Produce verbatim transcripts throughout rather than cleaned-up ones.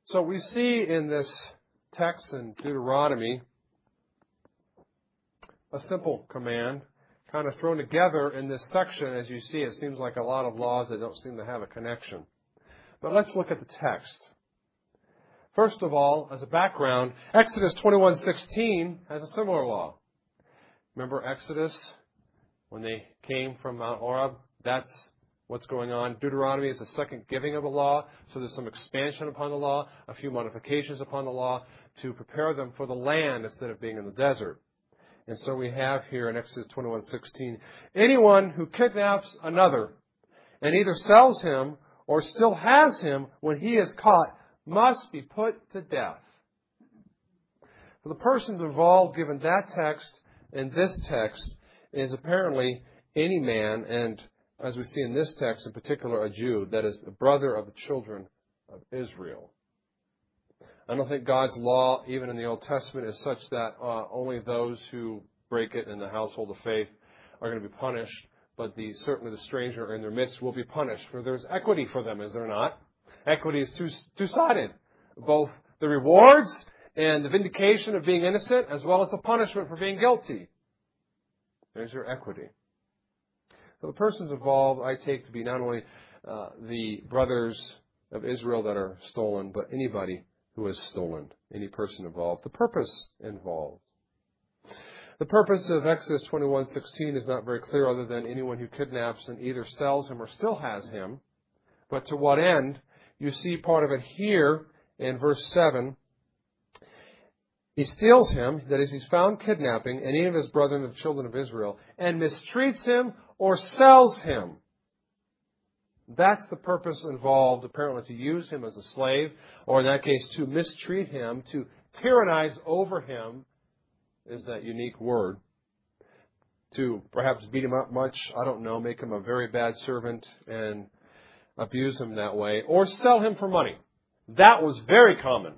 So we see in this text in Deuteronomy a simple command kind of thrown together in this section. As you see, it seems like a lot of laws that don't seem to have a connection. But let's look at the text. First of all, as a background, Exodus twenty-one sixteen has a similar law. Remember Exodus, when they came from Mount Horeb? That's what's going on. Deuteronomy is the second giving of the law, so there's some expansion upon the law, a few modifications upon the law to prepare them for the land instead of being in the desert. And so we have here in Exodus twenty-one sixteen, anyone who kidnaps another and either sells him or still has him when he is caught must be put to death. For the persons involved, given that text and this text, is apparently any man, and as we see in this text in particular, a Jew, that is the brother of the children of Israel. I don't think God's law, even in the Old Testament, is such that uh, only those who break it in the household of faith are going to be punished, but the, certainly the stranger in their midst will be punished, for there's equity for them, is there not? Equity is two, two-sided, both the rewards and the vindication of being innocent, as well as the punishment for being guilty. There's your equity. So the persons involved, I take to be not only uh, the brothers of Israel that are stolen, but anybody who is stolen, any person involved. The purpose involved. The purpose of Exodus twenty-one sixteen is not very clear, other than anyone who kidnaps and either sells him or still has him. But to what end? You see part of it here in verse seven. He steals him, that is, he's found kidnapping any of his brethren, the children of Israel, and mistreats him or sells him. That's the purpose involved, apparently, to use him as a slave, or in that case, to mistreat him, to tyrannize over him, is that unique word. To perhaps beat him up much, I don't know, make him a very bad servant and abuse him that way, or sell him for money. That was very common.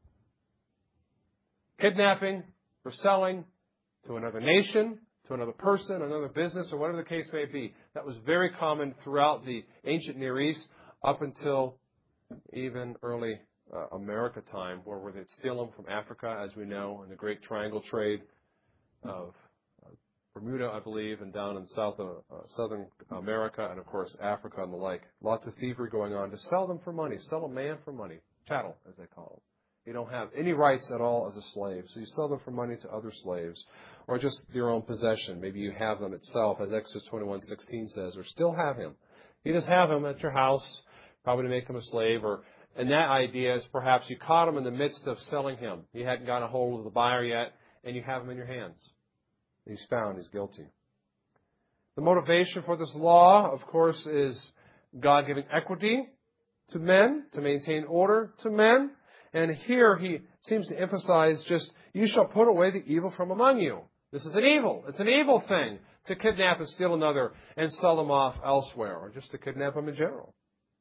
Kidnapping for selling to another nation, to another person, another business, or whatever the case may be. That was very common throughout the ancient Near East up until even early uh, America time, where, where they'd steal them from Africa, as we know, in the Great Triangle Trade of Bermuda, I believe, and down in South uh, Southern America, and of course Africa and the like. Lots of thievery going on to sell them for money, sell a man for money, chattel, as they call it. You don't have any rights at all as a slave, so you sell them for money to other slaves, or just your own possession. Maybe you have them itself, as Exodus twenty-one sixteen says, or still have him. You just have him at your house, probably to make him a slave, or and that idea is perhaps you caught him in the midst of selling him. You hadn't got a hold of the buyer yet, and you have him in your hands. He's found, he's guilty. The motivation for this law, of course, is God giving equity to men, to maintain order to men. And here he seems to emphasize just, you shall put away the evil from among you. This is an evil. It's an evil thing to kidnap and steal another and sell them off elsewhere, or just to kidnap them in general.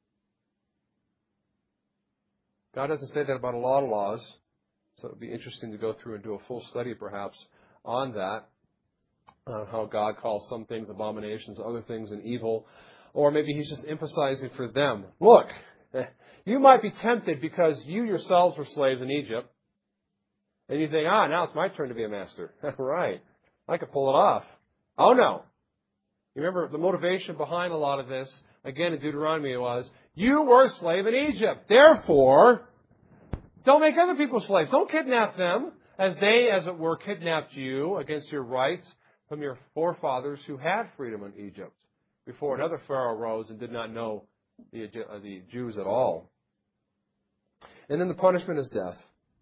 God doesn't say that about a lot of laws, so it would be interesting to go through and do a full study perhaps on that. Uh, how God calls some things abominations, other things an evil. Or maybe he's just emphasizing for them, look, you might be tempted because you yourselves were slaves in Egypt. And you think, ah, now it's my turn to be a master. Right. I could pull it off. Oh, no. You remember the motivation behind a lot of this, again in Deuteronomy, was, you were a slave in Egypt. Therefore, don't make other people slaves. Don't kidnap them as they, as it were, kidnapped you against your rights from your forefathers who had freedom in Egypt before another Pharaoh rose and did not know the, the Jews at all. And then the punishment is death.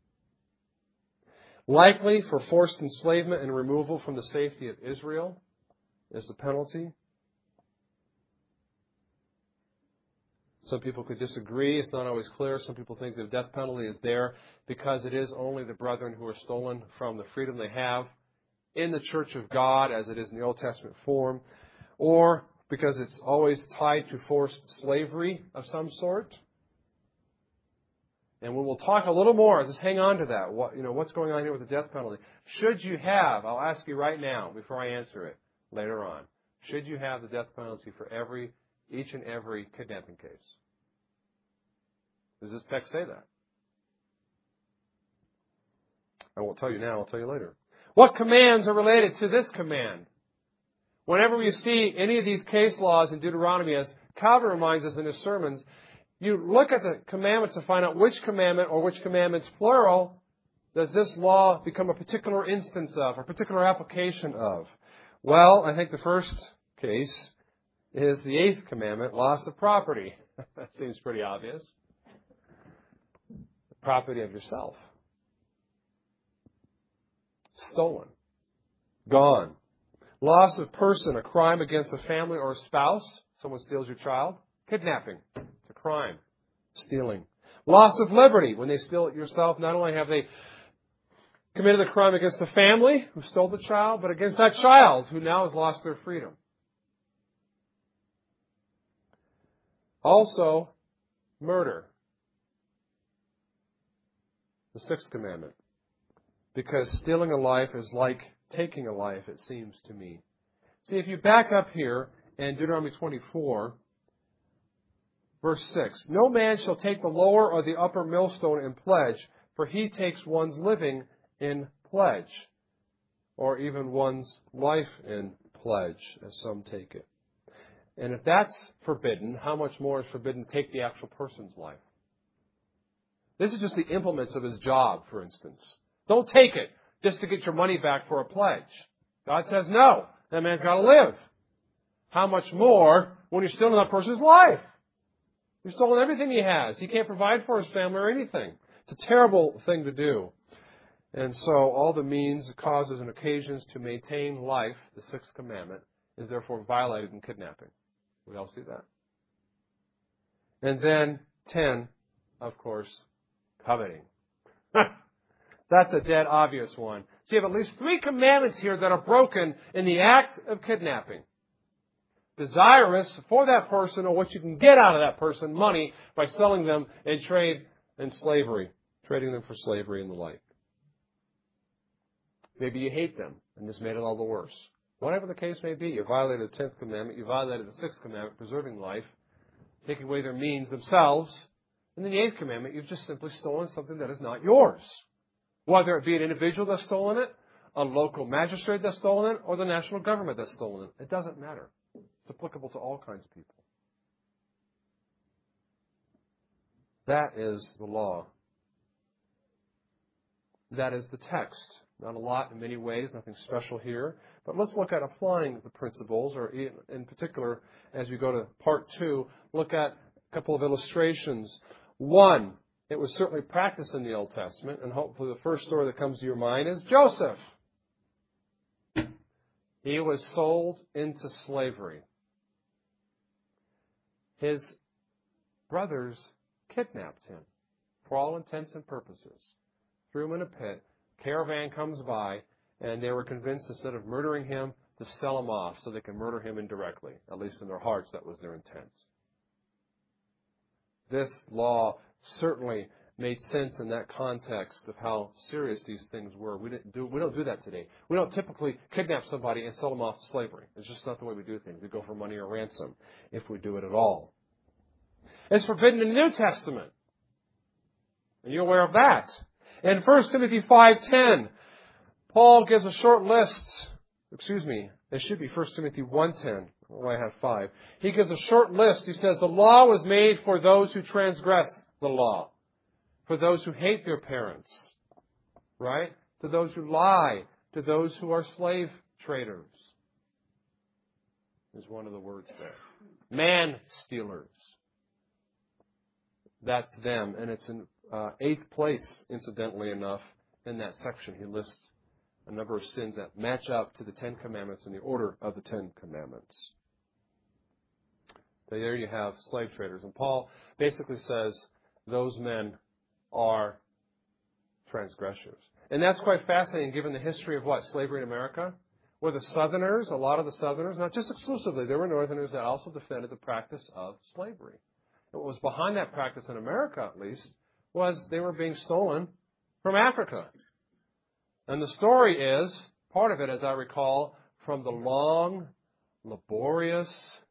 Likely for forced enslavement and removal from the safety of Israel is the penalty. Some people could disagree. It's not always clear. Some people think the death penalty is there because it is only the brethren who are stolen from the freedom they have in the church of God, as it is in the Old Testament form, or because it's always tied to forced slavery of some sort. And when we'll talk a little more, just hang on to that. What, you know, what's going on here with the death penalty? Should you have, I'll ask you right now before I answer it later on, should you have the death penalty for every, each and every kidnapping case? Does this text say that? I won't tell you now, I'll tell you later. What commands are related to this command? Whenever we see any of these case laws in Deuteronomy, as Calvin reminds us in his sermons, you look at the commandments to find out which commandment or which commandments, plural, does this law become a particular instance of, or particular application of? Well, I think the first case is the eighth commandment, loss of property. That seems pretty obvious. The property of yourself. Stolen. Gone. Loss of person, a crime against a family or a spouse. Someone steals your child. Kidnapping. It's a crime. Stealing. Loss of liberty. When they steal it yourself, not only have they committed a crime against the family who stole the child, but against that child who now has lost their freedom. Also, murder. The sixth commandment. Because stealing a life is like taking a life, it seems to me. See, if you back up here in Deuteronomy twenty-four, verse six, no man shall take the lower or the upper millstone in pledge, for he takes one's living in pledge, or even one's life in pledge, as some take it. And if that's forbidden, how much more is forbidden to take the actual person's life? This is just the implements of his job, for instance. Don't take it just to get your money back for a pledge. God says, no, that man's got to live. How much more when you're stealing that person's life? You're stealing everything he has. He can't provide for his family or anything. It's a terrible thing to do. And so all the means, causes, and occasions to maintain life, the sixth commandment, is therefore violated in kidnapping. We all see that. And then ten, of course, coveting. That's a dead obvious one. So you have at least three commandments here that are broken in the act of kidnapping. Desirous for that person or what you can get out of that person, money, by selling them in trade and slavery, trading them for slavery and the like. Maybe you hate them, and this made it all the worse. Whatever the case may be, you violated the tenth commandment, you violated the sixth commandment, preserving life, taking away their means themselves. And then the eighth commandment, you've just simply stolen something that is not yours. Whether it be an individual that's stolen it, a local magistrate that's stolen it, or the national government that's stolen it. It doesn't matter. It's applicable to all kinds of people. That is the law. That is the text. Not a lot in many ways, nothing special here. But let's look at applying the principles, or in particular, as we go to part two, look at a couple of illustrations. One, it was certainly practiced in the Old Testament, and hopefully the first story that comes to your mind is Joseph. He was sold into slavery. His brothers kidnapped him for all intents and purposes. Threw him in a pit. Caravan comes by, and they were convinced instead of murdering him to sell him off so they can murder him indirectly. At least in their hearts, that was their intent. This law certainly made sense in that context of how serious these things were. We didn't do we don't do that today. We don't typically kidnap somebody and sell them off to slavery. It's just not the way we do things. We go for money or ransom, if we do it at all. It's forbidden in the New Testament. And you're aware of that. In First Timothy five ten, Paul gives a short list. Excuse me, it should be First Timothy one ten. Oh, I have five. He gives a short list. He says, the law was made for those who transgress the law, for those who hate their parents, right? To those who lie, to those who are slave traders. Is one of the words there. Man stealers. That's them. And it's in uh, eighth place, incidentally enough, in that section. He lists a number of sins that match up to the Ten Commandments in the order of the Ten Commandments. So there you have slave traders. And Paul basically says those men are transgressors. And that's quite fascinating given the history of what? Slavery in America? Where the Southerners, a lot of the Southerners, not just exclusively, there were Northerners that also defended the practice of slavery. And what was behind that practice in America, at least, was they were being stolen from Africa. And the story is, part of it, as I recall, from the long, laborious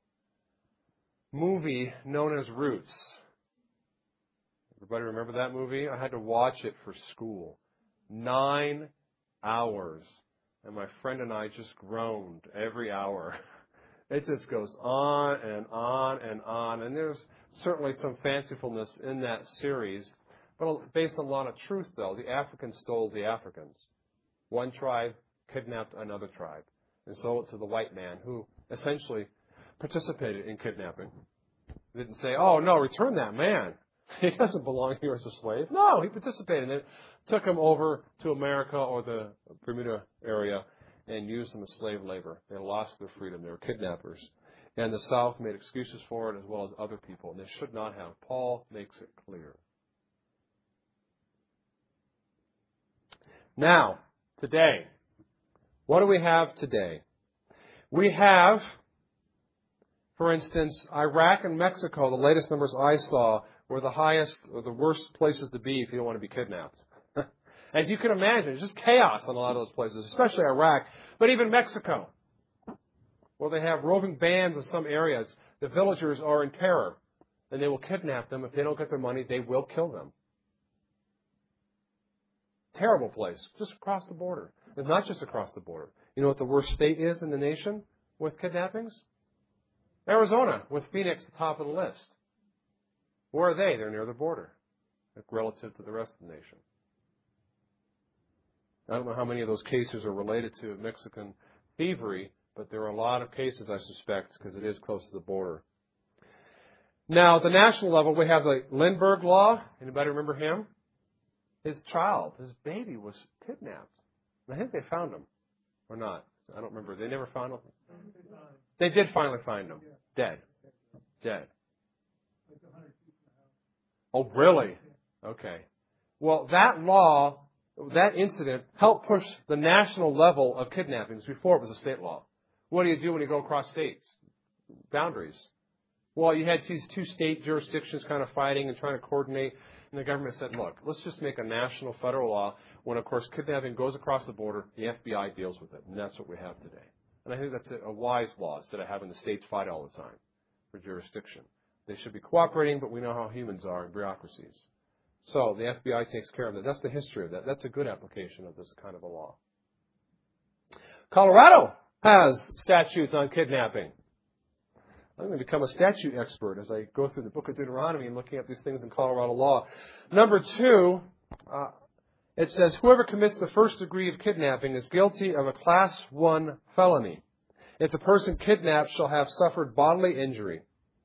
movie known as Roots. Everybody remember that movie? I had to watch it for school. Nine hours. And my friend and I just groaned every hour. It just goes on and on and on. And there's certainly some fancifulness in that series. But based on a lot of truth, though, the Africans stole the Africans. One tribe kidnapped another tribe and sold it to the white man, who essentially participated in kidnapping. They didn't say, oh, no, return that man. He doesn't belong here as a slave. No, he participated in it. Took him over to America or the Bermuda area and used them as slave labor. They lost their freedom. They were kidnappers. And the South made excuses for it, as well as other people. And they should not have. Paul makes it clear. Now, today, what do we have today? We have, for instance, Iraq and Mexico, the latest numbers I saw, were the highest or the worst places to be if you don't want to be kidnapped. As you can imagine, it's just chaos in a lot of those places, especially Iraq, but even Mexico, where they have roving bands in some areas. The villagers are in terror, and they will kidnap them. If they don't get their money, they will kill them. Terrible place, just across the border. It's not just across the border. You know what the worst state is in the nation with kidnappings? Arizona, with Phoenix at the top of the list. Where are they? They're near the border, relative to the rest of the nation. I don't know how many of those cases are related to Mexican thievery, but there are a lot of cases, I suspect, because it is close to the border. Now, at the national level, we have the Lindbergh Law. Anybody remember him? His child, his baby, was kidnapped. And I think they found him, or not. I don't remember. They never found him? They did finally find him. Dead. Dead. Oh, really? Okay. Well, that law, that incident, helped push the national level of kidnappings. Before it was a state law. What do you do when you go across states? Boundaries. Well, you had these two state jurisdictions kind of fighting and trying to coordinate. And the government said, look, let's just make a national federal law when, of course, kidnapping goes across the border, the F B I deals with it. And that's what we have today. And I think that's a wise law instead of having the states fight all the time for jurisdiction. They should be cooperating, but we know how humans are in bureaucracies. So the F B I takes care of that. That's the history of that. That's a good application of this kind of a law. Colorado has statutes on kidnapping. I'm going to become a statute expert as I go through the book of Deuteronomy and looking at these things in Colorado law. Number two, uh, it says, whoever commits the first degree of kidnapping is guilty of a class one felony. If the person kidnapped shall have suffered bodily injury.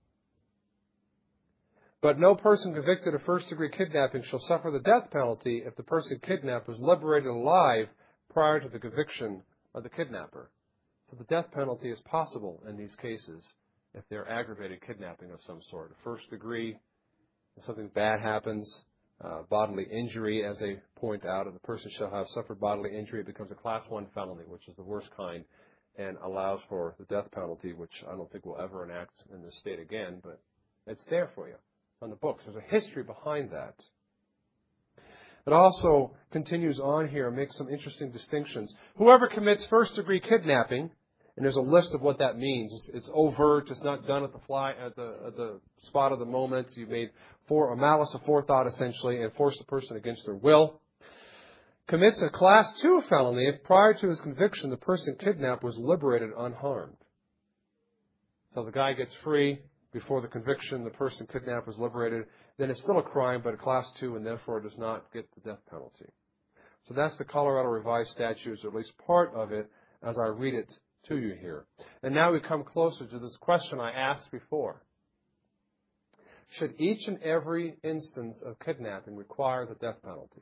But no person convicted of first degree kidnapping shall suffer the death penalty if the person kidnapped was liberated alive prior to the conviction of the kidnapper. So the death penalty is possible in these cases if they're aggravated kidnapping of some sort. First degree, if something bad happens, uh, bodily injury, as they point out, if the person shall have suffered bodily injury, it becomes a class one felony, which is the worst kind, and allows for the death penalty, which I don't think we'll ever enact in this state again, but it's there for you on the books. There's a history behind that. It also continues on here and makes some interesting distinctions. Whoever commits first degree kidnapping, and there's a list of what that means. It's, it's overt. It's not done at the fly at the at the spot of the moment. You've made for a malice aforethought essentially, and forced the person against their will. Commits a class two felony if prior to his conviction the person kidnapped was liberated unharmed. So the guy gets free before the conviction. The person kidnapped was liberated. Then it's still a crime, but a class two, and therefore does not get the death penalty. So that's the Colorado Revised Statutes, or at least part of it, as I read it to you here. And now we come closer to this question I asked before. Should each and every instance of kidnapping require the death penalty?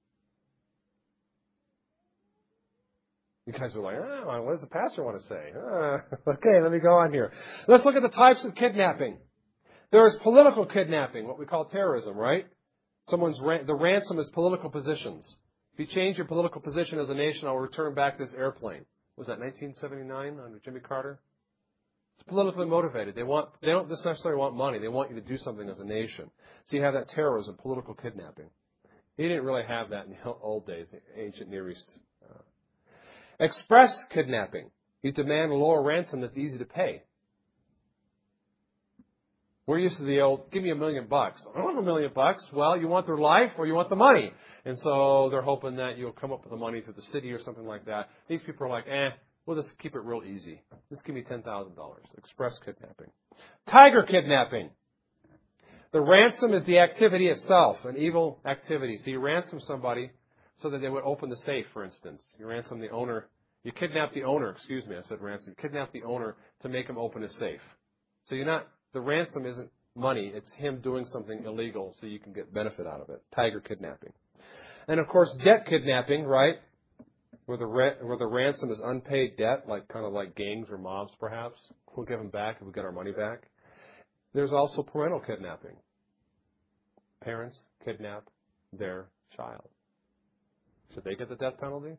You guys are like, oh, what does the pastor want to say? Uh, okay, let me go on here. Let's look at the types of kidnapping. There is political kidnapping, what we call terrorism, right? Someone's ran- the ransom is political positions. If you change your political position as a nation, I'll return back this airplane. Was that nineteen seventy-nine under Jimmy Carter? It's politically motivated. They want they don't just necessarily want money. They want you to do something as a nation. So you have that terrorism, political kidnapping. He didn't really have that in the old days, the ancient Near East. Uh, express kidnapping. You demand a lower ransom that's easy to pay. We're used to the old, give me a million bucks. I don't want a million bucks. Well, you want their life or you want the money. And so they're hoping that you'll come up with the money through the city or something like that. These people are like, eh, we'll just keep it real easy. Just give me ten thousand dollars. Express kidnapping. Tiger kidnapping. The ransom is the activity itself, an evil activity. So you ransom somebody so that they would open the safe, for instance. You ransom the owner. You kidnap the owner, excuse me, I said ransom. You kidnap the owner to make him open his safe. So you're not, the ransom isn't money. It's him doing something illegal so you can get benefit out of it. Tiger kidnapping. And of course, debt kidnapping, right? Where the, ra- where the ransom is unpaid debt, like kind of like gangs or mobs perhaps. We'll give them back if we get our money back. There's also parental kidnapping. Parents kidnap their child. Should they get the death penalty?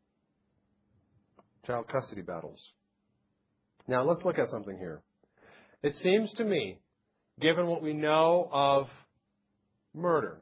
Child custody battles. Now let's look at something here. It seems to me, given what we know of murder,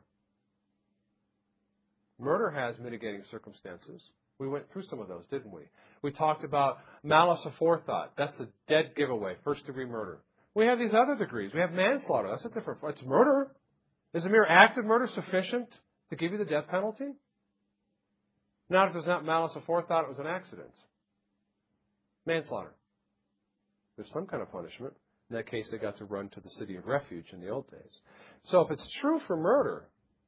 murder has mitigating circumstances. We went through some of those, didn't we? We talked about malice aforethought. That's a dead giveaway, first degree murder. We have these other degrees. We have manslaughter. That's a different, it's murder. Is a mere act of murder sufficient to give you the death penalty? Not if there's not malice aforethought, it was an accident. Manslaughter. There's some kind of punishment. In that case, they got to run to the city of refuge in the old days. So if it's true for murder,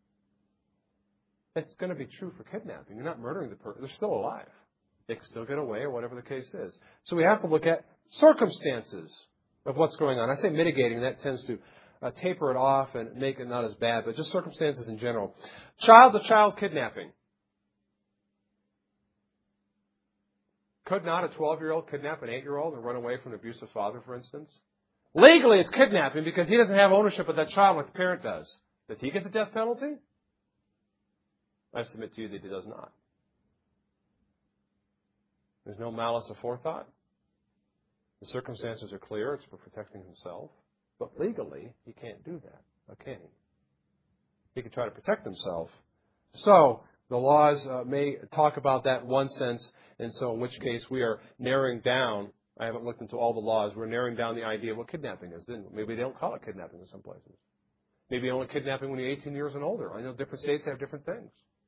it's going to be true for kidnapping. You're not murdering the person. They're still alive. They can still get away or whatever the case is. So we have to look at circumstances of what's going on. I say mitigating. That tends to uh, taper it off and make it not as bad, but just circumstances in general. Child-to-child kidnapping. Could not a twelve-year-old kidnap an eight-year-old and run away from an abusive father, for instance? Legally, it's kidnapping because he doesn't have ownership of that child like the parent does. Does he get the death penalty? I submit to you that he does not. There's no malice aforethought. The circumstances are clear. It's for protecting himself. But legally, he can't do that. Or can he? He can try to protect himself. So, the laws uh, may talk about that in one sense, and so in which case we are narrowing down. I haven't looked into all the laws. We're narrowing down the idea of what kidnapping is. Didn't we? Maybe they don't call it kidnapping in some places. Maybe only kidnapping when you're eighteen years and older. I know different states have different things.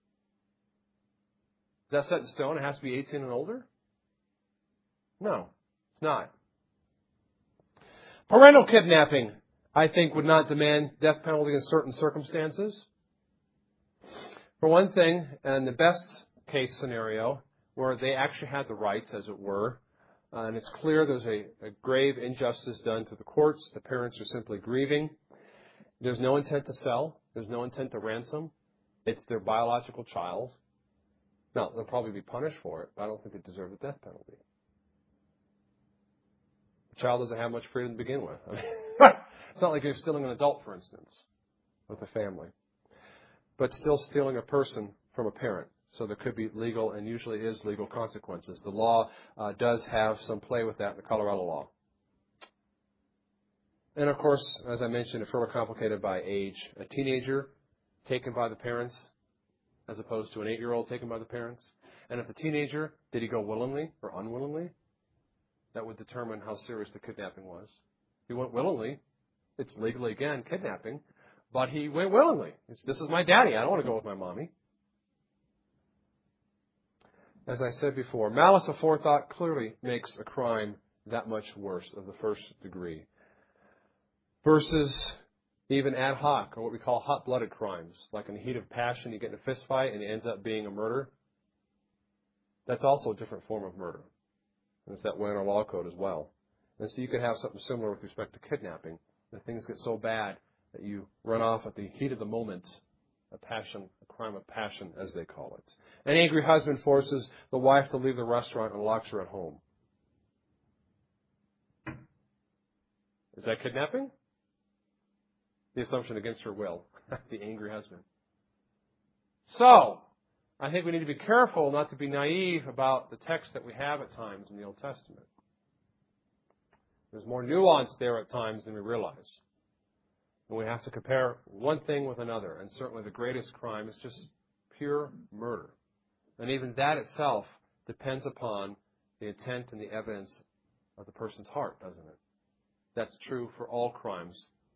Is that set in stone? It has to be eighteen and older? No, it's not. Parental kidnapping, I think, would not demand death penalty in certain circumstances. For one thing, in the best case scenario, where they actually had the rights, as it were, uh, and it's clear there's a, a grave injustice done to the courts, the parents are simply grieving. There's no intent to sell. There's no intent to ransom. It's their biological child. Now, they'll probably be punished for it, but I don't think they deserve the death penalty. The child doesn't have much freedom to begin with. I mean, it's not like you're stealing an adult, for instance, with a family. But still stealing a person from a parent. So there could be legal, and usually is legal, consequences. The law uh, does have some play with that in the Colorado law. And of course, as I mentioned, it's further complicated by age. A teenager taken by the parents as opposed to an eight-year-old taken by the parents. And if the teenager, did he go willingly or unwillingly? That would determine how serious the kidnapping was. If he went willingly, it's legally, again, kidnapping. But he went willingly. It's, this is my daddy. I don't want to go with my mommy. As I said before, malice aforethought clearly makes a crime that much worse of the first degree. Versus even ad hoc, or what we call hot-blooded crimes. Like in the heat of passion, you get in a fist fight and it ends up being a murder. That's also a different form of murder. And it's that way in our law code as well. And so you could have something similar with respect to kidnapping. That things get so bad that you run off at the heat of the moment. A passion, a crime of passion, as they call it. An angry husband forces the wife to leave the restaurant and locks her at home. Is that kidnapping? The assumption against her will. The angry husband. So, I think we need to be careful not to be naive about the text that we have at times in the Old Testament. There's more nuance there at times than we realize. And we have to compare one thing with another. And certainly the greatest crime is just pure murder. And even that itself depends upon the intent and the evidence of the person's heart, doesn't it? That's true for all crimes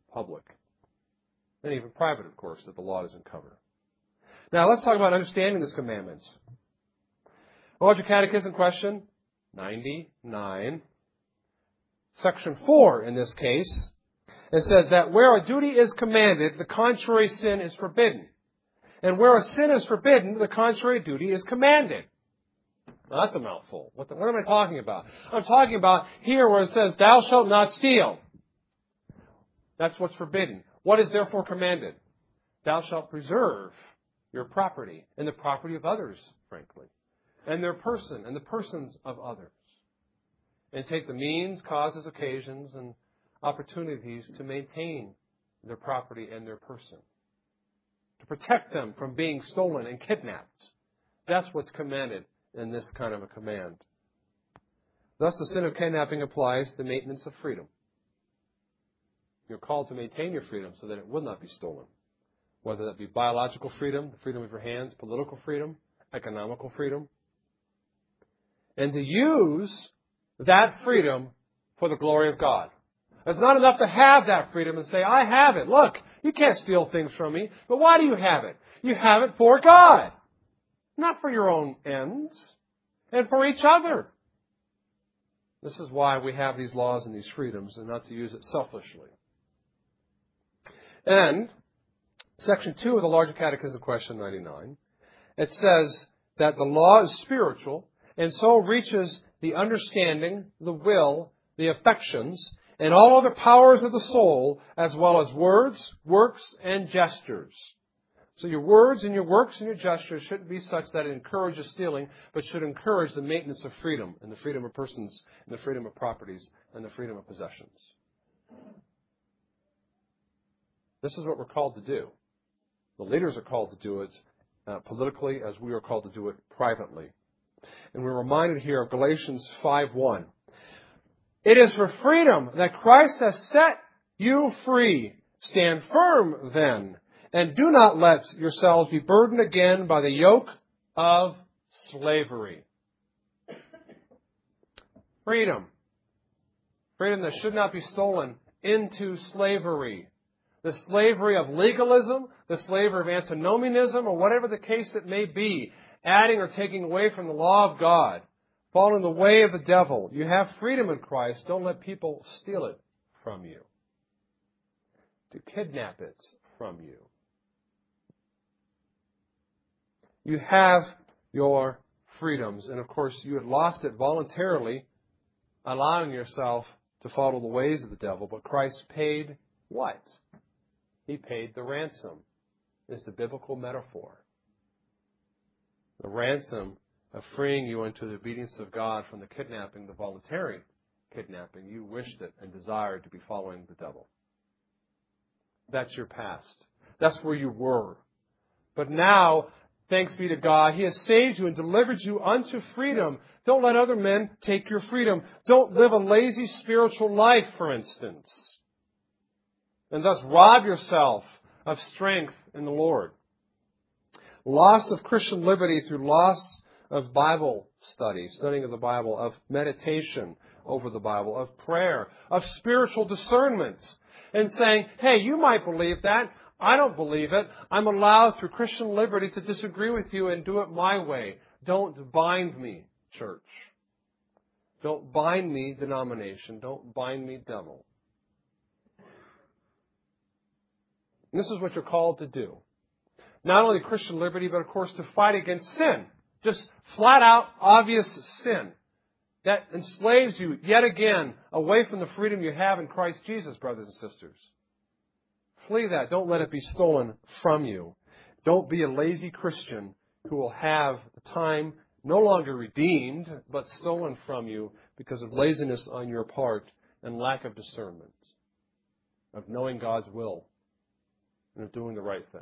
public. And even private, of course, that the law doesn't cover. Now, let's talk about understanding these commandments. Larger Catechism question ninety-nine. Section four, in this case, it says that where a duty is commanded, the contrary sin is forbidden. And where a sin is forbidden, the contrary duty is commanded. Now, that's a mouthful. What, the, what am I talking about? I'm talking about here where it says, thou shalt not steal. That's what's forbidden. What is therefore commanded? Thou shalt preserve your property and the property of others, frankly, and their person and the persons of others. And take the means, causes, occasions, and opportunities to maintain their property and their person. To protect them from being stolen and kidnapped. That's what's commanded in this kind of a command. Thus, the sin of kidnapping applies to the maintenance of freedom. You're called to maintain your freedom so that it will not be stolen. Whether that be biological freedom, the freedom of your hands, political freedom, economical freedom. And to use that freedom for the glory of God. It's not enough to have that freedom and say, I have it. Look, you can't steal things from me. But why do you have it? You have it for God. Not for your own ends. And for each other. This is why we have these laws and these freedoms, and not to use it selfishly. And section two of the Larger Catechism, question ninety-nine, it says that the law is spiritual and so reaches the understanding, the will, the affections, and all other powers of the soul, as well as words, works, and gestures. So your words and your works and your gestures shouldn't be such that it encourages stealing, but should encourage the maintenance of freedom, and the freedom of persons, and the freedom of properties, and the freedom of possessions. This is what we're called to do. The leaders are called to do it uh, politically as we are called to do it privately. And we're reminded here of Galatians five one. It is for freedom that Christ has set you free. Stand firm then, and do not let yourselves be burdened again by the yoke of slavery. Freedom. Freedom that should not be stolen into slavery. The slavery of legalism, the slavery of antinomianism, or whatever the case it may be, adding or taking away from the law of God, following the way of the devil. You have freedom in Christ. Don't let people steal it from you, to kidnap it from you. You have your freedoms, and of course you had lost it voluntarily, allowing yourself to follow the ways of the devil, but Christ paid what? He paid the ransom, is the biblical metaphor. The ransom of freeing you into the obedience of God from the kidnapping, the voluntary kidnapping. You wished it and desired to be following the devil. That's your past. That's where you were. But now, thanks be to God, He has saved you and delivered you unto freedom. Don't let other men take your freedom. Don't live a lazy spiritual life, for instance, and thus rob yourself of strength in the Lord. Loss of Christian liberty through loss of Bible study, studying of the Bible, of meditation over the Bible, of prayer, of spiritual discernments, and saying, hey, you might believe that. I don't believe it. I'm allowed through Christian liberty to disagree with you and do it my way. Don't bind me, church. Don't bind me, denomination. Don't bind me, devil. And this is what you're called to do. Not only Christian liberty, but of course to fight against sin. Just flat out, obvious sin that enslaves you yet again away from the freedom you have in Christ Jesus, brothers and sisters. Flee that. Don't let it be stolen from you. Don't be a lazy Christian who will have the time no longer redeemed, but stolen from you because of laziness on your part and lack of discernment, of knowing God's will and of doing the right thing.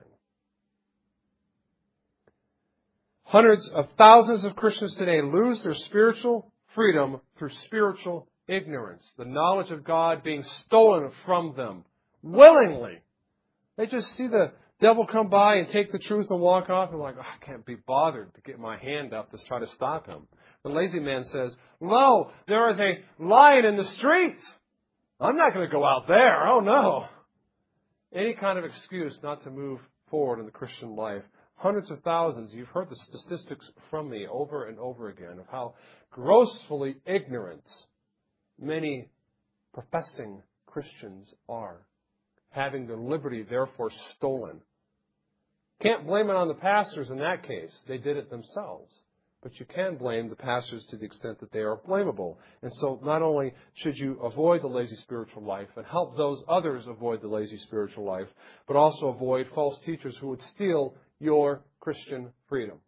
Hundreds of thousands of Christians today lose their spiritual freedom through spiritual ignorance, the knowledge of God being stolen from them willingly. They just see the devil come by and take the truth and walk off, and like, oh, I can't be bothered to get my hand up to try to stop him. The lazy man says, lo, there is a lion in the streets. I'm not going to go out there. Oh, no. any kind of excuse not to move forward in the Christian life. Hundreds of thousands, you've heard the statistics from me over and over again of how grossly ignorant many professing Christians are, having their liberty therefore stolen. Can't blame it on the pastors in that case. They did it themselves. But you can blame the pastors to the extent that they are blamable. And so not only should you avoid the lazy spiritual life and help those others avoid the lazy spiritual life, but also avoid false teachers who would steal your Christian freedom.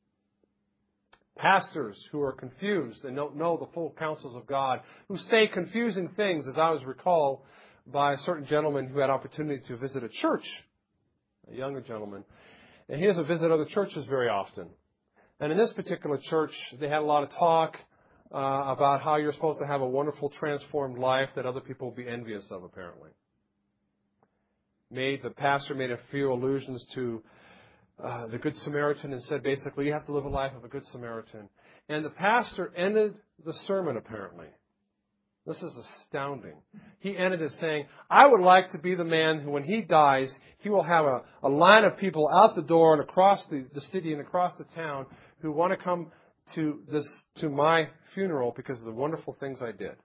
Pastors who are confused and don't know the full counsels of God, who say confusing things, as I was recalled by a certain gentleman who had opportunity to visit a church, a younger gentleman, and he doesn't visit other churches very often. And in this particular church, they had a lot of talk uh, about how you're supposed to have a wonderful transformed life that other people will be envious of, apparently. Made the pastor made a few allusions to uh, the Good Samaritan and said basically you have to live a life of a Good Samaritan. And the pastor ended the sermon, apparently. This is astounding. He ended it saying, I would like to be the man who, when he dies, he will have a, a line of people out the door and across the, the city and across the town who want to come to this to my funeral because of the wonderful things I did.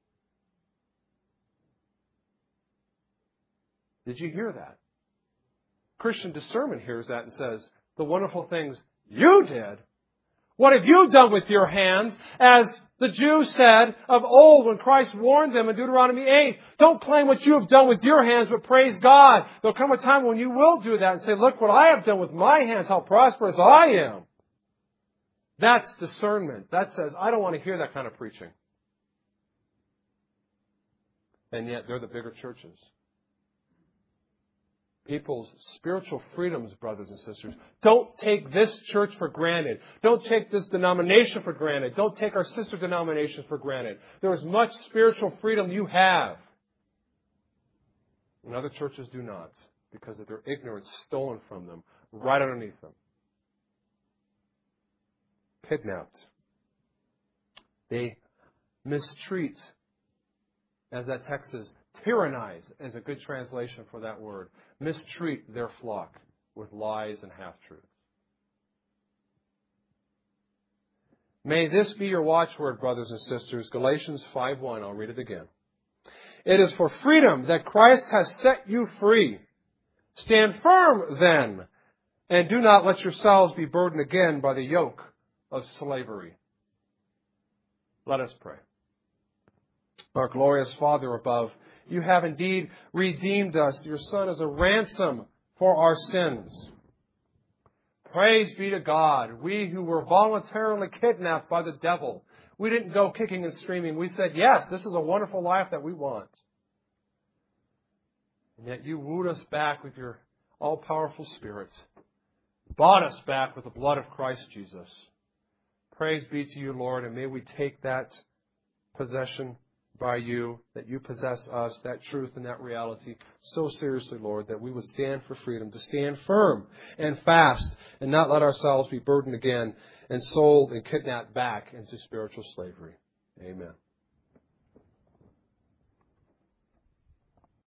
Did you hear that? Christian discernment hears that and says, the wonderful things you did. What have you done with your hands? As the Jews said of old when Christ warned them in Deuteronomy eight, don't claim what you have done with your hands, but praise God. There'll come a time when you will do that and say, look what I have done with my hands, how prosperous I am. That's discernment. That says, I don't want to hear that kind of preaching. And yet they're the bigger churches. People's spiritual freedoms, brothers and sisters. Don't take this church for granted. Don't take this denomination for granted. Don't take our sister denominations for granted. There is much spiritual freedom you have. And other churches do not, because of their ignorance stolen from them, right underneath them. Kidnapped. They mistreat, as that text says, tyrannize is a good translation for that word. Mistreat their flock with lies and half-truths. May this be your watchword, brothers and sisters. Galatians five one. I'll read it again. It is for freedom that Christ has set you free. Stand firm then, and do not let yourselves be burdened again by the yoke of slavery. Let us pray. Our glorious Father above, you have indeed redeemed us. Your Son is a ransom for our sins. Praise be to God. We who were voluntarily kidnapped by the devil, we didn't go kicking and screaming. We said, yes, this is a wonderful life that we want. And yet you wooed us back with your all-powerful Spirit. Bought us back with the blood of Christ Jesus. Praise be to you, Lord, and may we take that possession by you, that you possess us, that truth and that reality so seriously, Lord, that we would stand for freedom, to stand firm and fast and not let ourselves be burdened again and sold and kidnapped back into spiritual slavery. Amen.